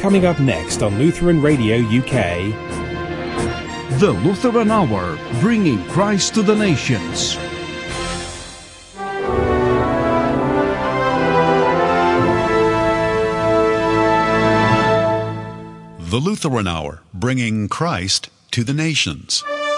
Coming up next on Lutheran Radio UK. The Lutheran Hour, bringing Christ to the nations. The Lutheran Hour, bringing Christ to the nations.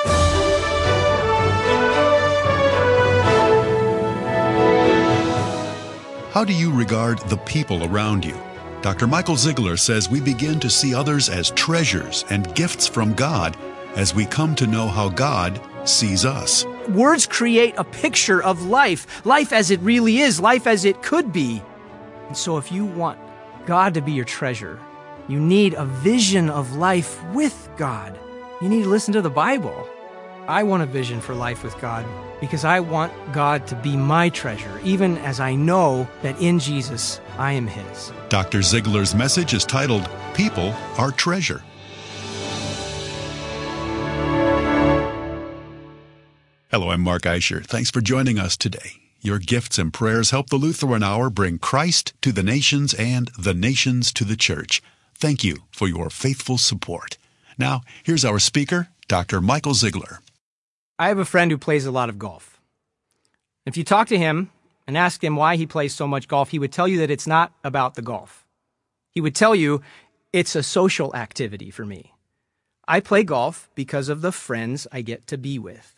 How do you regard the people around you? Dr. Michael Ziegler says we begin to see others as treasures and gifts from God as we come to know how God sees us. Words create a picture of life, life as it really is, life as it could be. And so if you want God to be your treasure, you need a vision of life with God. You need to listen to the Bible. I want a vision for life with God because I want God to be my treasure, even as I know that in Jesus I am His. Dr. Ziegler's message is titled, People Are Treasure. Hello, I'm Mark Eicher. Thanks for joining us today. Your gifts and prayers help the Lutheran Hour bring Christ to the nations and the nations to the church. Thank you for your faithful support. Now, here's our speaker, Dr. Michael Ziegler. I have a friend who plays a lot of golf. If you talk to him and ask him why he plays so much golf, he would tell you that it's not about the golf. He would tell you it's a social activity for me. I play golf because of the friends I get to be with.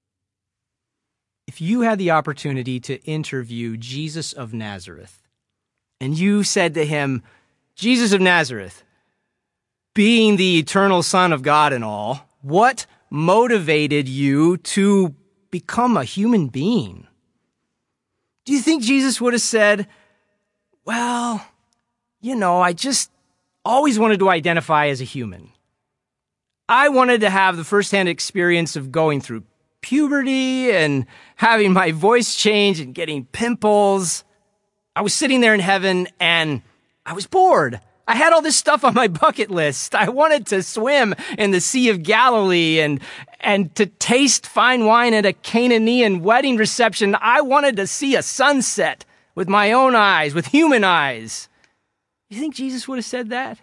If you had the opportunity to interview Jesus of Nazareth, and you said to him, Jesus of Nazareth, being the eternal Son of God and all, what motivated you to become a human being? Do you think Jesus would have said, well, I just always wanted to identify as a human. I wanted to have the firsthand experience of going through puberty and having my voice change and getting pimples. I was sitting there in heaven and I was bored. I had all this stuff on my bucket list. I wanted to swim in the Sea of Galilee and to taste fine wine at a Canaanian wedding reception. I wanted to see a sunset with my own eyes, with human eyes. You think Jesus would have said that?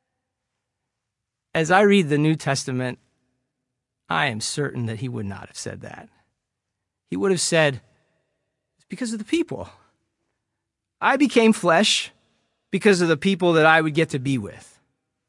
As I read the New Testament, I am certain that he would not have said that. He would have said, it's because of the people. I became flesh because of the people that I would get to be with.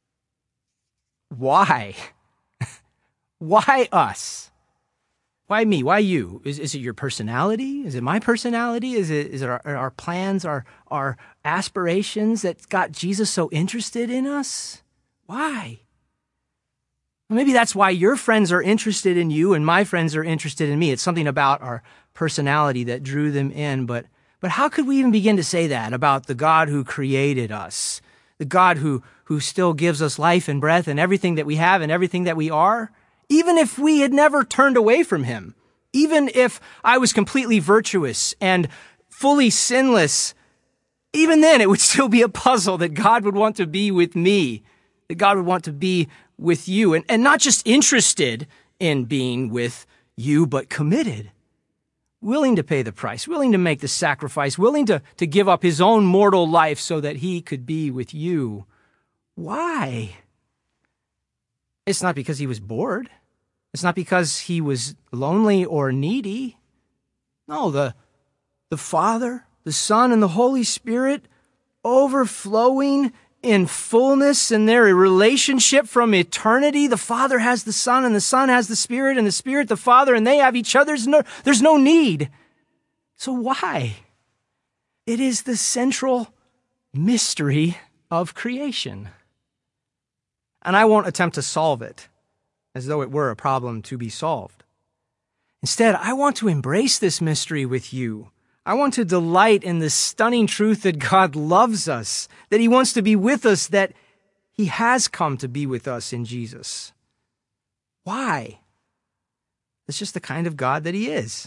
Why? Why us? Why me? Why you? Is it your personality? Is it my personality? Is it our plans, our aspirations that got Jesus so interested in us? Why? Well, maybe that's why your friends are interested in you and my friends are interested in me. It's something about our personality that drew them in. But how could we even begin to say that about the God who created us, the God who still gives us life and breath and everything that we have and everything that we are? Even if we had never turned away from him, even if I was completely virtuous and fully sinless, even then it would still be a puzzle that God would want to be with me, that God would want to be with you, and not just interested in being with you, but committed, willing to pay the price, willing to make the sacrifice, willing to give up his own mortal life so that he could be with you. Why? It's not because he was bored. It's not because he was lonely or needy. No, the Father, the Son, and the Holy Spirit overflowing in fullness in their relationship from eternity. The Father has the Son, and the Son has the Spirit, and the Spirit the Father, and they have each other. There's no need. So why? It is the central mystery of creation. And I won't attempt to solve it as though it were a problem to be solved. Instead, I want to embrace this mystery with you. I want to delight in the stunning truth that God loves us, that he wants to be with us, that he has come to be with us in Jesus. Why? It's just the kind of God that he is.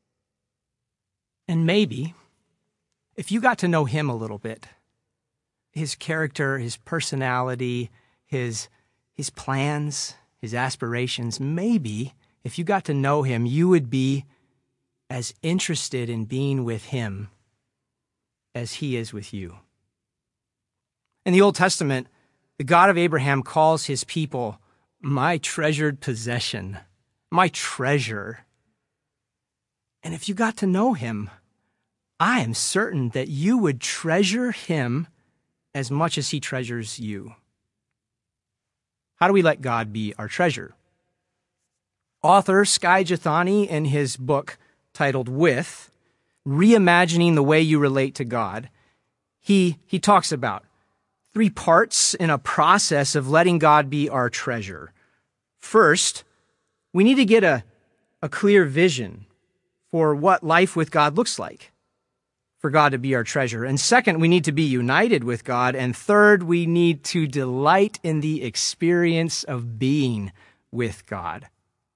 And maybe, if you got to know him a little bit, his character, his personality, his plans, his aspirations, maybe if you got to know him, you would be as interested in being with him as he is with you. In the Old Testament, The God of Abraham calls his people my treasured possession, my treasure. And if you got to know him, I am certain that you would treasure him as much as he treasures you. How do we let God be our treasure? Author Skye Jethani, in his book titled With, Reimagining the Way You Relate to God, he talks about 3 parts in a process of letting God be our treasure. First, we need to get a clear vision for what life with God looks like, for God to be our treasure. And second, we need to be united with God. And third, we need to delight in the experience of being with God.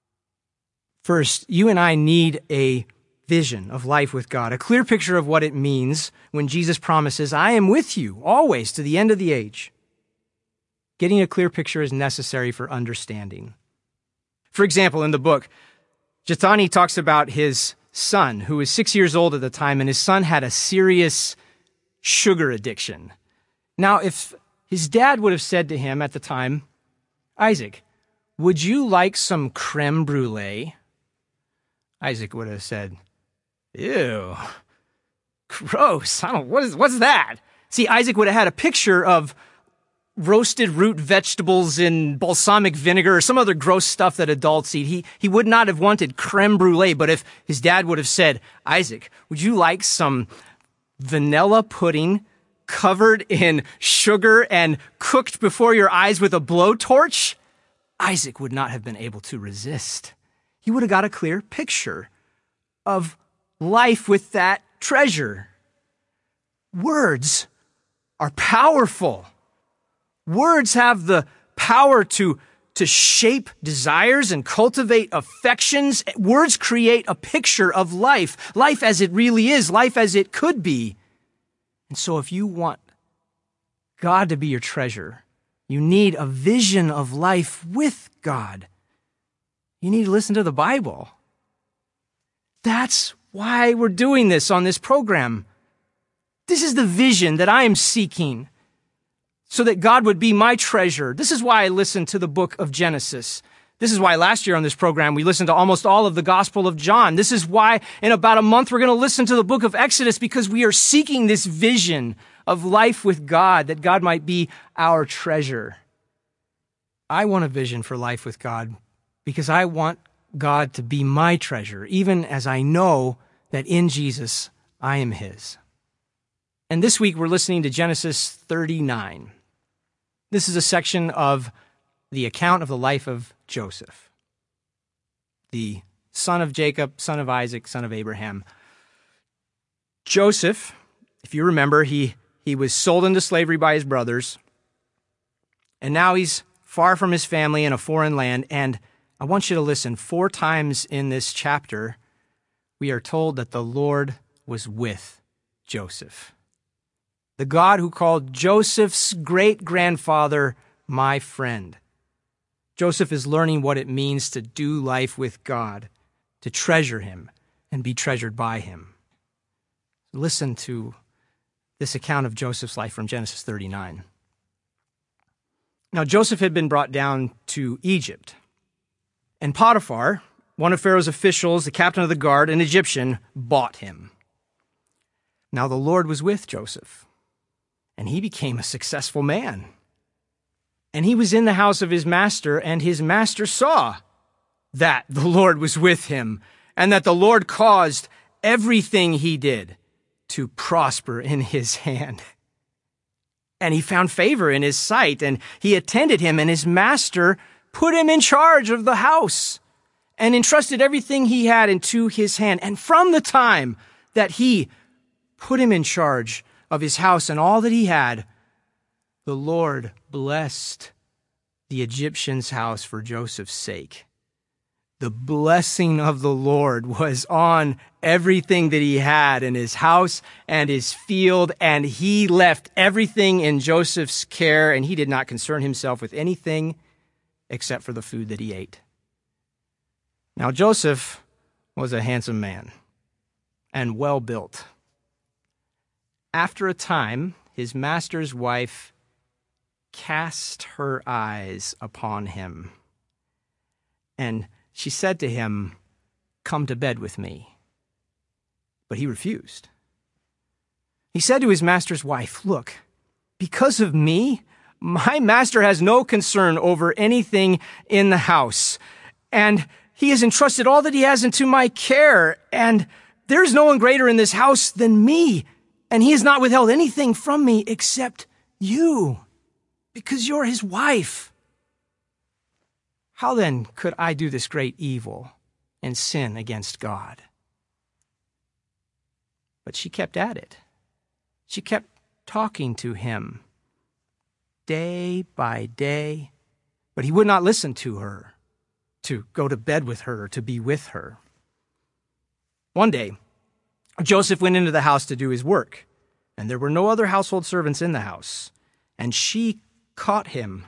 First, you and I need a vision of life with God, a clear picture of what it means when Jesus promises, I am with you always to the end of the age. Getting a clear picture is necessary for understanding. For example, in the book, Jethani talks about his son, who was 6 years old at the time, and his son had a serious sugar addiction. Now, if his dad would have said to him at the time, Isaac, would you like some creme brulee? Isaac would have said, ew, gross. What's that? See, Isaac would have had a picture of roasted root vegetables in balsamic vinegar or some other gross stuff that adults eat. He would not have wanted creme brulee, but if his dad would have said, Isaac, would you like some vanilla pudding covered in sugar and cooked before your eyes with a blowtorch? Isaac would not have been able to resist. He would have got a clear picture of life with that treasure. Words are powerful. Words have the power to shape desires and cultivate affections. Words create a picture of life, life as it really is, life as it could be. And so if you want God to be your treasure, you need a vision of life with God. You need to listen to the Bible. That's why we're doing this on this program. This is the vision that I am seeking so that God would be my treasure. This is why I listen to the book of Genesis. This is why last year on this program we listened to almost all of the Gospel of John. This is why in about a month we're going to listen to the book of Exodus, because we are seeking this vision of life with God, that God might be our treasure. I want a vision for life with God because I want God to be my treasure, even as I know that in Jesus I am his. And this week we're listening to Genesis 39. This is a section of the account of the life of Joseph, the son of Jacob, son of Isaac, son of Abraham. Joseph, if you remember, he was sold into slavery by his brothers, and now he's far from his family in a foreign land. And I want you to listen. 4 times in this chapter, we are told that the Lord was with Joseph. The God who called Joseph's great-grandfather my friend. Joseph is learning what it means to do life with God, to treasure him and be treasured by him. Listen to this account of Joseph's life from Genesis 39. Now, Joseph had been brought down to Egypt, and Potiphar, one of Pharaoh's officials, the captain of the guard, an Egyptian, bought him. Now the Lord was with Joseph, and he became a successful man. And he was in the house of his master, and his master saw that the Lord was with him, and that the Lord caused everything he did to prosper in his hand. And he found favor in his sight, and he attended him, and his master put him in charge of the house and entrusted everything he had into his hand. And from the time that he put him in charge of his house and all that he had, the Lord blessed the Egyptian's house for Joseph's sake. The blessing of the Lord was on everything that he had in his house and his field, and he left everything in Joseph's care, and he did not concern himself with anything except for the food that he ate. Now, Joseph was a handsome man and well built. After a time, his master's wife cast her eyes upon him. And she said to him, "Come to bed with me." But he refused. He said to his master's wife, "Look, because of me, my master has no concern over anything in the house, and he has entrusted all that he has into my care, and there is no one greater in this house than me, and he has not withheld anything from me except you, because you're his wife. How then could I do this great evil and sin against God?" But she kept at it. She kept talking to him day by day, but he would not listen to her, to go to bed with her, to be with her. One day, Joseph went into the house to do his work, and there were no other household servants in the house. And she caught him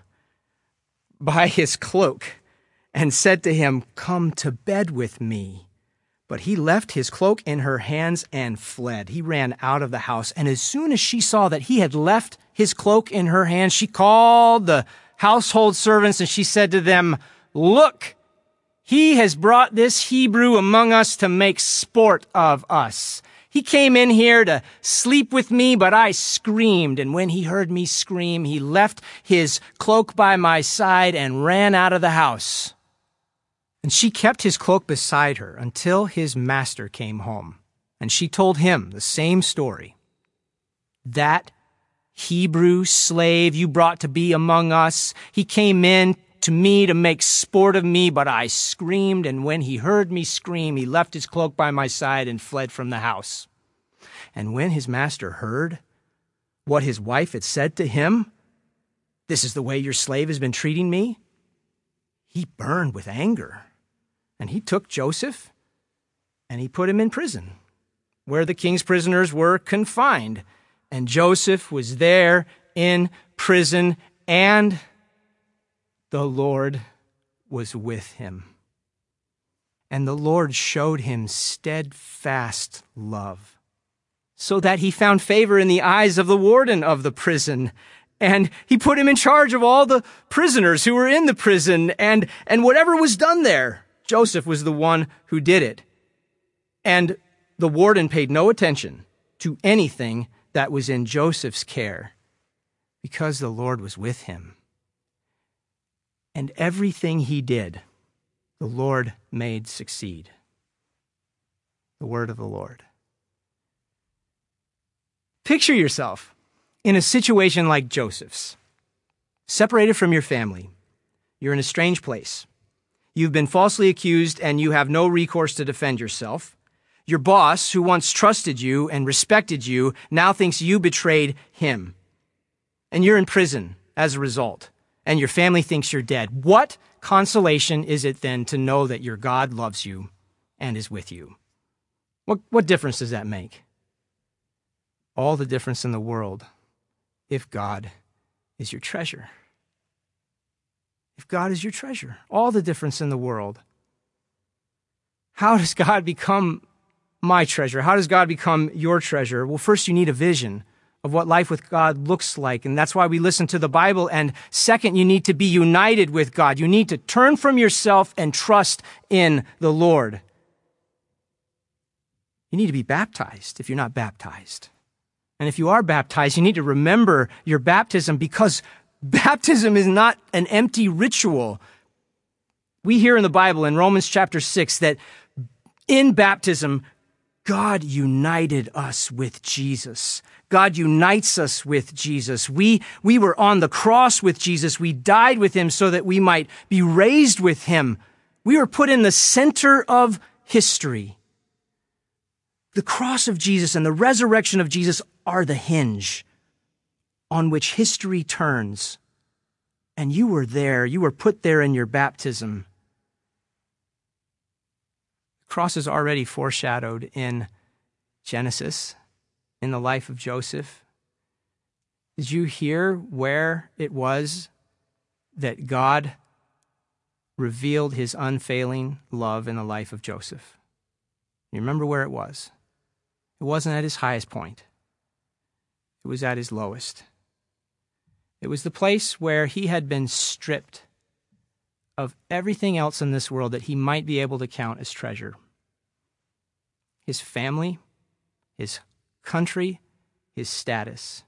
by his cloak and said to him, "Come to bed with me." But he left his cloak in her hands and fled. He ran out of the house. And as soon as she saw that he had left his cloak in her hands, she called the household servants and she said to them, "Look, he has brought this Hebrew among us to make sport of us. He came in here to sleep with me, but I screamed. And when he heard me scream, he left his cloak by my side and ran out of the house." And she kept his cloak beside her until his master came home. And she told him the same story. "That Hebrew slave you brought to be among us, he came in to me to make sport of me, but I screamed, and when he heard me scream, he left his cloak by my side and fled from the house." And when his master heard what his wife had said to him, "This is the way your slave has been treating me," he burned with anger. And he took Joseph and he put him in prison, where the king's prisoners were confined. And Joseph was there in prison, and the Lord was with him. And the Lord showed him steadfast love, so that he found favor in the eyes of the warden of the prison. And he put him in charge of all the prisoners who were in the prison, and whatever was done there, Joseph was the one who did it. And the warden paid no attention to anything that was in Joseph's care, because the Lord was with him. And everything he did, the Lord made succeed. The word of the Lord. Picture yourself in a situation like Joseph's, separated from your family. You're in a strange place. You've been falsely accused and you have no recourse to defend yourself. Your boss, who once trusted you and respected you, now thinks you betrayed him. And you're in prison as a result, and your family thinks you're dead. What consolation is it then to know that your God loves you and is with you? What difference does that make? All the difference in the world if God is your treasure. If God is your treasure, all the difference in the world. How does God become my treasure? How does God become your treasure? Well, first you need a vision of what life with God looks like, and that's why we listen to the Bible. And second, you need to be united with God. You need to turn from yourself and trust in the Lord. You need to be baptized if you're not baptized. And if you are baptized, you need to remember your baptism, because baptism is not an empty ritual. We hear in the Bible in Romans chapter 6 that in baptism, God united us with Jesus. God unites us with Jesus. We were on the cross with Jesus. We died with him so that we might be raised with him. We were put in the center of history. The cross of Jesus and the resurrection of Jesus are the hinge on which history turns. And you were there. You were put there in your baptism. The cross is already foreshadowed in Genesis, in the life of Joseph. Did you hear where it was that God revealed his unfailing love in the life of Joseph? You remember where it was? It wasn't at his highest point. It was at his lowest. It was the place where he had been stripped of everything else in this world that he might be able to count as treasure. His family, his country, his status,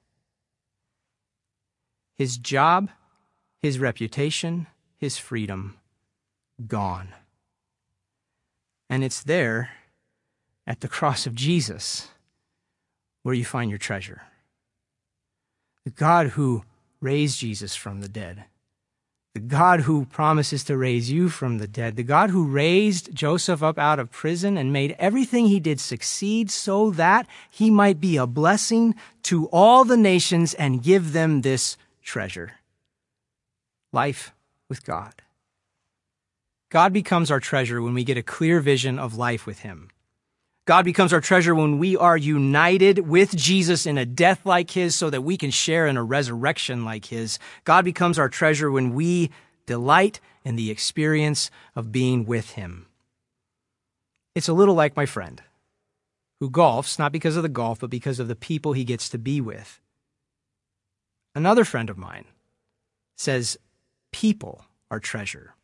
his job, his reputation, his freedom, gone. And it's there, at the cross of Jesus, where you find your treasure. The God who raised Jesus from the dead, the God who promises to raise you from the dead, the God who raised Joseph up out of prison and made everything he did succeed so that he might be a blessing to all the nations and give them this treasure: life with God. God becomes our treasure when we get a clear vision of life with him. God becomes our treasure when we are united with Jesus in a death like his so that we can share in a resurrection like his. God becomes our treasure when we delight in the experience of being with him. It's a little like my friend who golfs, not because of the golf, but because of the people he gets to be with. Another friend of mine says people are treasure.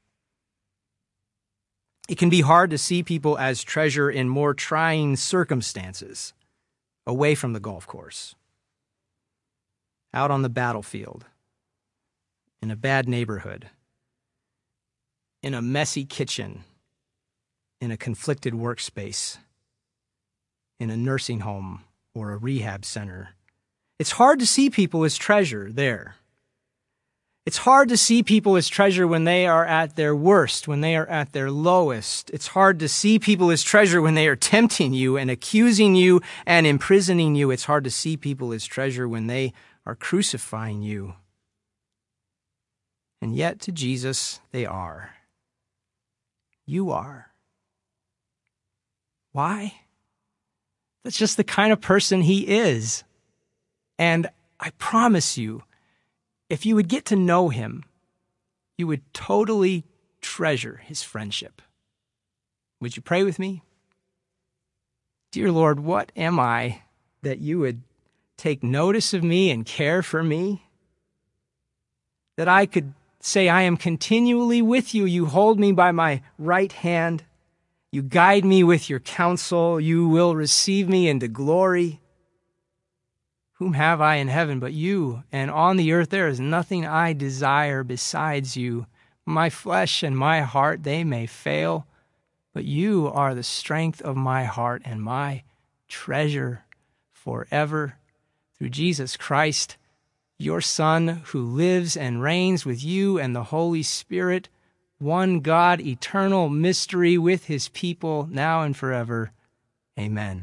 It can be hard to see people as treasure in more trying circumstances, away from the golf course, out on the battlefield, in a bad neighborhood, in a messy kitchen, in a conflicted workspace, in a nursing home or a rehab center. It's hard to see people as treasure there. It's hard to see people as treasure when they are at their worst, when they are at their lowest. It's hard to see people as treasure when they are tempting you and accusing you and imprisoning you. It's hard to see people as treasure when they are crucifying you. And yet to Jesus, they are. You are. Why? That's just the kind of person he is. And I promise you, if you would get to know him, you would totally treasure his friendship. Would you pray with me? Dear Lord, what am I that you would take notice of me and care for me? That I could say, I am continually with you. You hold me by my right hand. You guide me with your counsel. You will receive me into glory. Whom have I in heaven but you? And on the earth there is nothing I desire besides you. My flesh and my heart, they may fail, but you are the strength of my heart and my treasure forever. Through Jesus Christ, your Son, who lives and reigns with you and the Holy Spirit, one God, eternal mystery with his people, now and forever. Amen.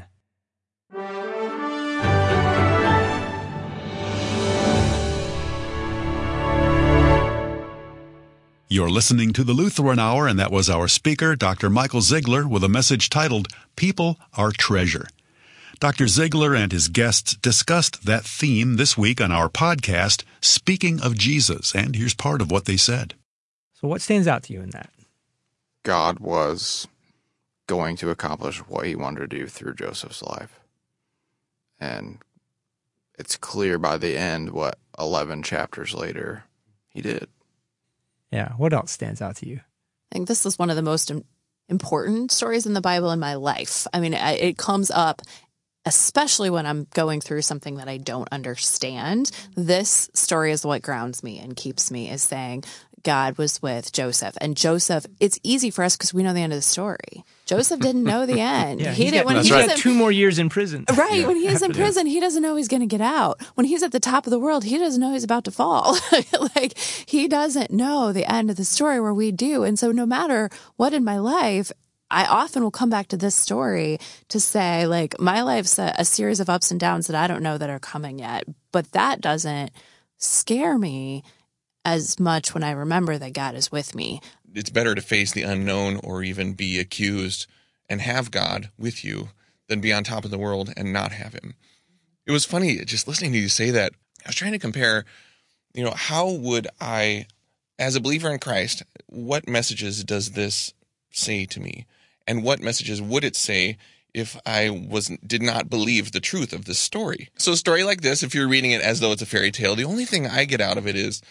You're listening to the Lutheran Hour, and that was our speaker, Dr. Michael Ziegler, with a message titled, People Are Treasure. Dr. Ziegler and his guests discussed that theme this week on our podcast, Speaking of Jesus, and here's part of what they said. So what stands out to you in that? God was going to accomplish what he wanted to do through Joseph's life. And it's clear by the end what 11 chapters later he did. Yeah, what else stands out to you? I think this is one of the most important stories in the Bible in my life. I mean, it comes up, especially when I'm going through something that I don't understand. This story is what grounds me and keeps me, is saying God was with Joseph. And Joseph, it's easy for us because we know the end of the story. Joseph didn't know the end. Yeah, He's got 2 more years in prison. Right. When he's in prison, he doesn't know he's going to get out. When he's at the top of the world, he doesn't know he's about to fall. Like, he doesn't know the end of the story where we do. And so no matter what in my life, I often will come back to this story to say, like, my life's a series of ups and downs that I don't know that are coming yet. But that doesn't scare me as much when I remember that God is with me. It's better to face the unknown or even be accused and have God with you than be on top of the world and not have him. It was funny just listening to you say that. I was trying to compare, how would I, as a believer in Christ, what messages does this say to me? And what messages would it say if I did not believe the truth of this story. So a story like this, if you're reading it as though it's a fairy tale, the only thing I get out of it is,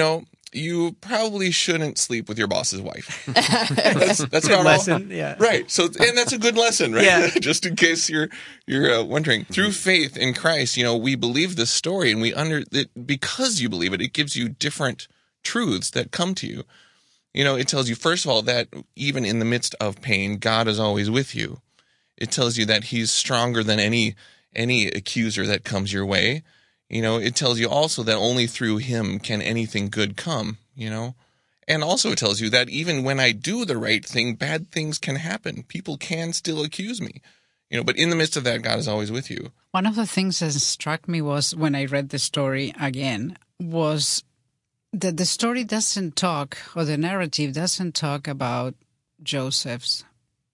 you probably shouldn't sleep with your boss's wife. That's Good not lesson, all. yeah. Right. So, and that's a good lesson, right? Yeah. Just in case you're wondering. Through faith in Christ, we believe this story, and because you believe it, it gives you different truths that come to you. It tells you, first of all, that even in the midst of pain, God is always with you. It tells you that he's stronger than any accuser that comes your way. It tells you also that only through him can anything good come, And also it tells you that even when I do the right thing, bad things can happen. People can still accuse me, but in the midst of that, God is always with you. One of the things that struck me was when I read the story again was that the story doesn't talk, or the narrative doesn't talk about Joseph's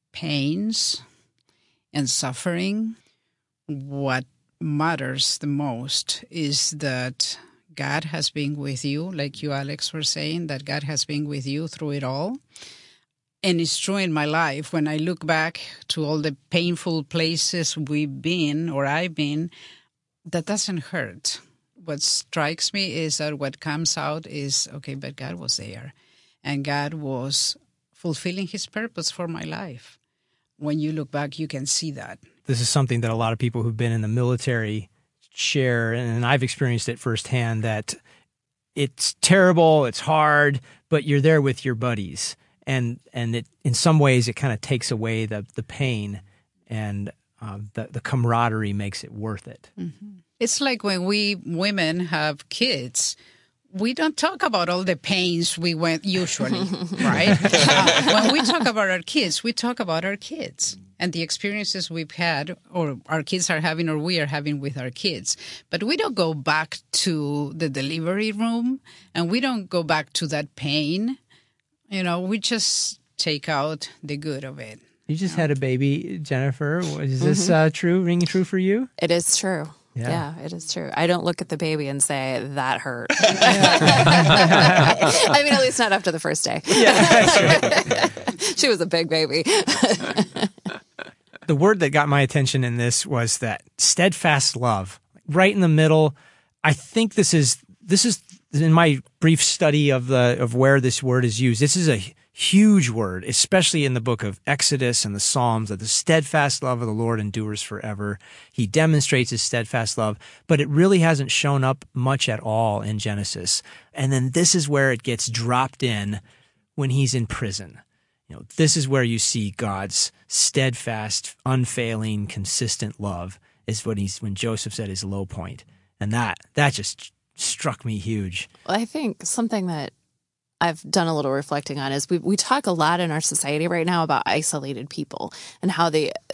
pains and suffering. What matters the most is that God has been with you, like you, Alex, were saying, that God has been with you through it all. And it's true in my life. When I look back to all the painful places we've been, or I've been, that doesn't hurt. What strikes me is that what comes out is, okay, but God was there. And God was fulfilling his purpose for my life. When you look back, you can see that. This is something that a lot of people who've been in the military share, and I've experienced it firsthand, that it's terrible, it's hard, but you're there with your buddies. And it, in some ways, it kind of takes away the pain, and the camaraderie makes it worth it. Mm-hmm. It's like when we women have kids, we don't talk about all the pains we went usually, right? When we talk about our kids, we talk about our kids and the experiences we've had, or our kids are having, or we are having with our kids. But we don't go back to the delivery room, and we don't go back to that pain. We just take out the good of it. You just had a baby, Jennifer. Is this true, ringing true for you? It is true. Yeah, it is true. I don't look at the baby and say, that hurt. I mean, at least not after the first day. Yeah, She was a big baby. The word that got my attention in this was that steadfast love. Right in the middle. I think this is in my brief study of where this word is used. This is a huge word, especially in the book of Exodus and the Psalms, that the steadfast love of the Lord endures forever. He demonstrates his steadfast love, but it really hasn't shown up much at all in Genesis. And then this is where it gets dropped in when he's in prison. This is where you see God's steadfast, unfailing, consistent love is when Joseph said his low point. And that just struck me huge. Well, I think something that I've done a little reflecting on is we talk a lot in our society right now about isolated people and how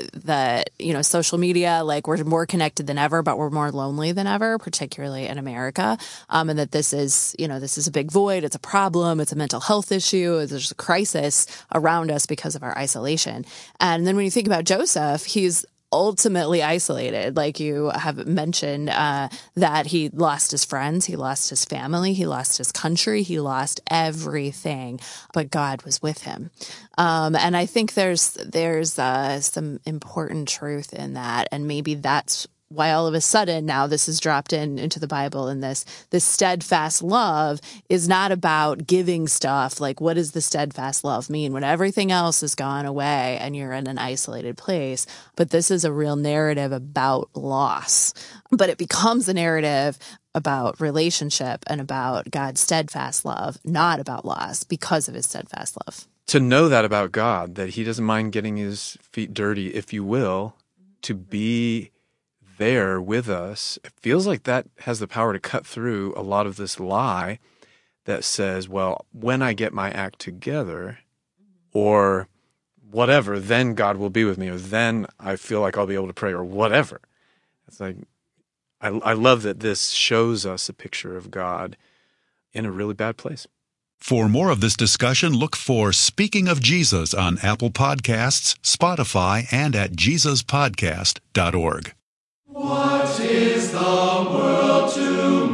social media, like we're more connected than ever, but we're more lonely than ever, particularly in America. And that this is a big void. It's a problem. It's a mental health issue. There's a crisis around us because of our isolation. And then when you think about Joseph, he's ultimately isolated, like you have mentioned, that he lost his friends, he lost his family, he lost his country, he lost everything, but God was with him. And I think there's some important truth in that, and maybe that's why all of a sudden now this is dropped into the Bible, and this steadfast love is not about giving stuff. Like, what does the steadfast love mean when everything else has gone away and you're in an isolated place? But this is a real narrative about loss, but it becomes a narrative about relationship and about God's steadfast love, not about loss, because of his steadfast love. To know that about God, that he doesn't mind getting his feet dirty, if you will, to be there with us, it feels like that has the power to cut through a lot of this lie that says, well, when I get my act together or whatever, then God will be with me, or then I feel like I'll be able to pray, or whatever. It's like, I love that this shows us a picture of God in a really bad place. For more of this discussion, look for Speaking of Jesus on Apple Podcasts, Spotify, and at jesuspodcast.org. What is the world to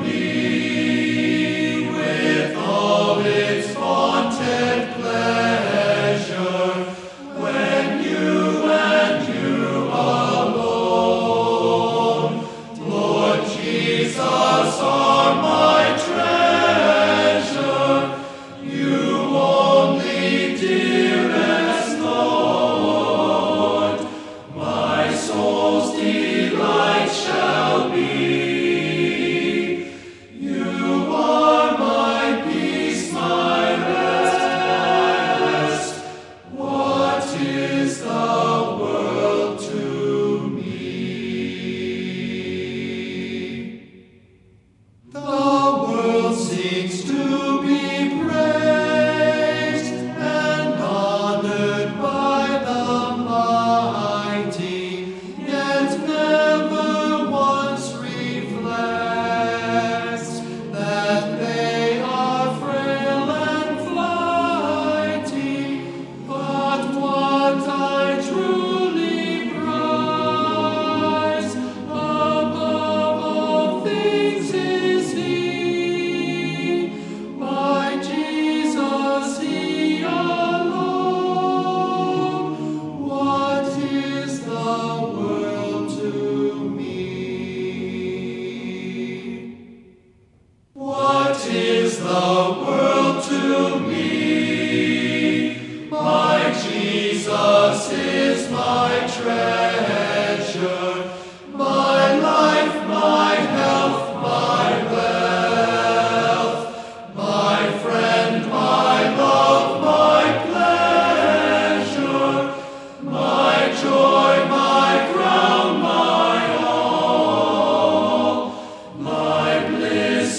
me with all its vaunted pleasure when you and you the world to me? My Jesus is my treasure, my life, my health, my wealth, my friend, my love, my pleasure, my joy, my crown, my all, my bliss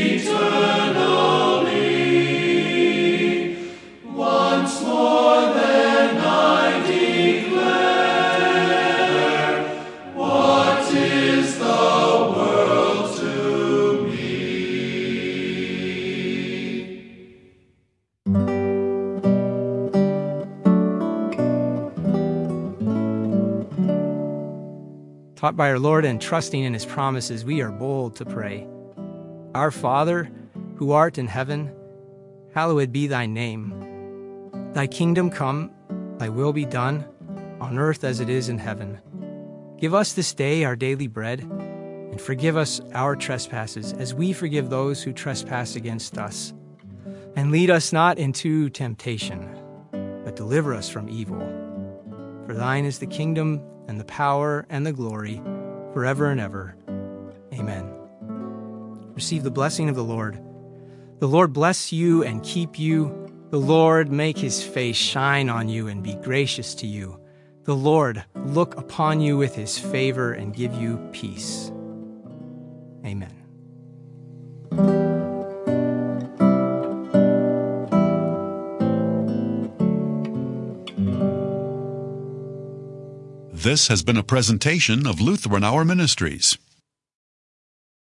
eternally. Once more then I declare, what is the world to me? Taught by our Lord and trusting in his promises, we are bold to pray. Our Father, who art in heaven, hallowed be thy name. Thy kingdom come, thy will be done, on earth as it is in heaven. Give us this day our daily bread, and forgive us our trespasses, as we forgive those who trespass against us. And lead us not into temptation, but deliver us from evil. For thine is the kingdom, and the power, and the glory, forever and ever. Amen. Receive the blessing of the Lord. The Lord bless you and keep you. The Lord make his face shine on you and be gracious to you. The Lord look upon you with his favor and give you peace. Amen. This has been a presentation of Lutheran Hour Ministries.